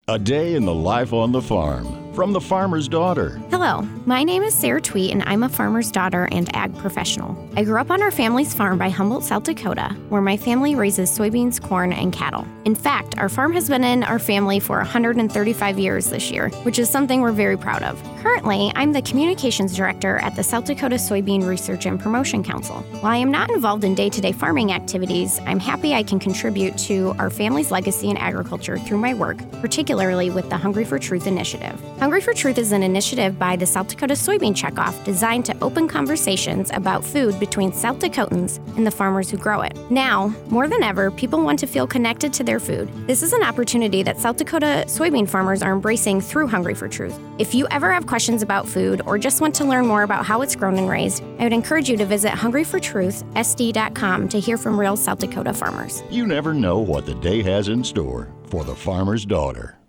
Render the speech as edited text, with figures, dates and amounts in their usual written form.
A day in the life on the farm from the farmer's daughter. Hello, my name is Sarah Tweet, and I'm a farmer's daughter and ag professional. I grew up on our family's farm by Humboldt, South Dakota, where my family raises soybeans, corn, and cattle. In fact, our farm has been in our family for 135 years this year, which is something we're very proud of. Currently, I'm the communications director at the South Dakota Soybean Research and Promotion Council. While I am not involved in day-to-day farming activities, I'm happy I can contribute to our family's legacy in agriculture through my work, particularly with the Hungry for Truth initiative. Hungry for Truth is an initiative by the South Dakota Soybean Checkoff designed to open conversations about food between South Dakotans and the farmers who grow it. Now, more than ever, people want to feel connected to their food. This is an opportunity that South Dakota soybean farmers are embracing through Hungry for Truth. If you ever have questions about food or just want to learn more about how it's grown and raised, I would encourage you to visit hungryfortruthsd.com to hear from real South Dakota farmers. You never know what the day has in store for the farmer's daughter.